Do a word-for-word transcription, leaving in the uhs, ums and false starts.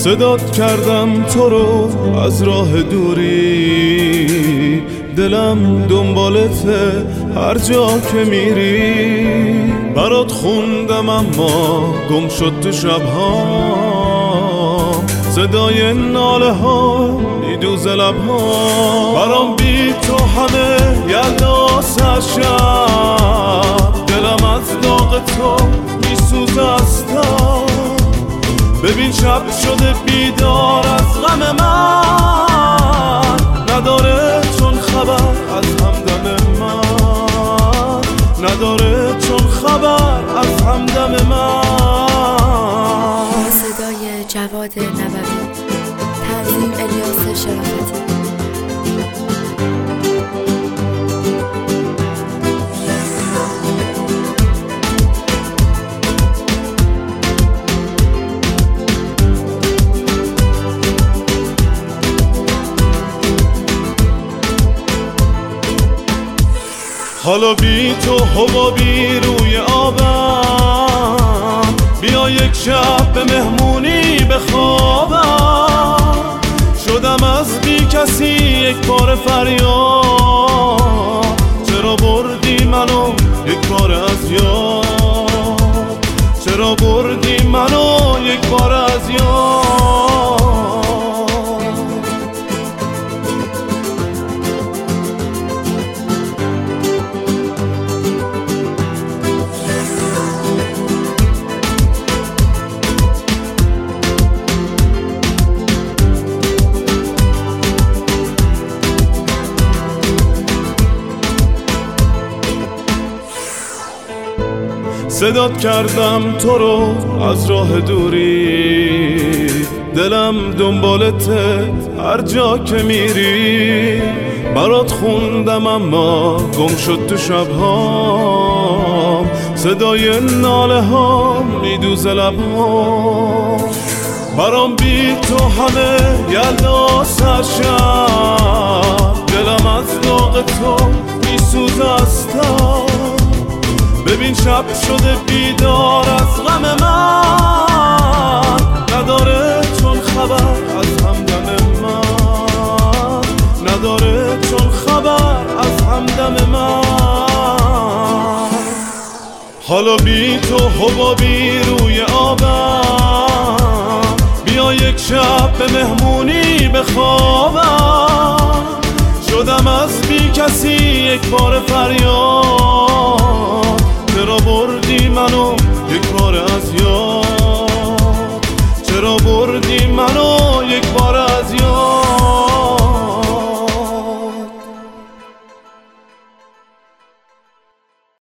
صدات کردم تو رو از راه دوری، دلم دنبالته هر جا که میری. برات خوندم اما گم شد تو شبها، صدای ناله ها میدوز لبها. برام بی تو همه یلدا سر شب، دلم از داغ تو میسوزه از تب. ببین شب شده بیدار از غم من، نداره چون خبر از همدم من، نداره چون خبر از همدم من. صدای جواد نبوی، تنظیم الیاس شرافتی. حالا بی تو حبابی روی آبم، بیا یک شب به مهمونی بخوابم. شدم از بی کسی یک بار فریاد، چرا بردی منو یک بار از یاد، چرا بردی منو یک بار از یاد. صدات کردم تو رو از راه دوری، دلم دنبالته هر جا که میری. برات خوندم اما گم شد تو شبها، صدای ناله ها میدوز لبها. برام بی تو همه یلدا سر شب، دلم از داغ تو میسوزه از تب. ببین شب شده بیدار از غم من، نداره چون خبر از همدم من، نداره چون خبر از همدم من. حالا بی تو حبابی روی آبم، بیا یک شب به مهمونی بخوابم. شدم از بی کسی یک بار فریاد، چرا بردی منو یک بار از یاد، چرا بردی منو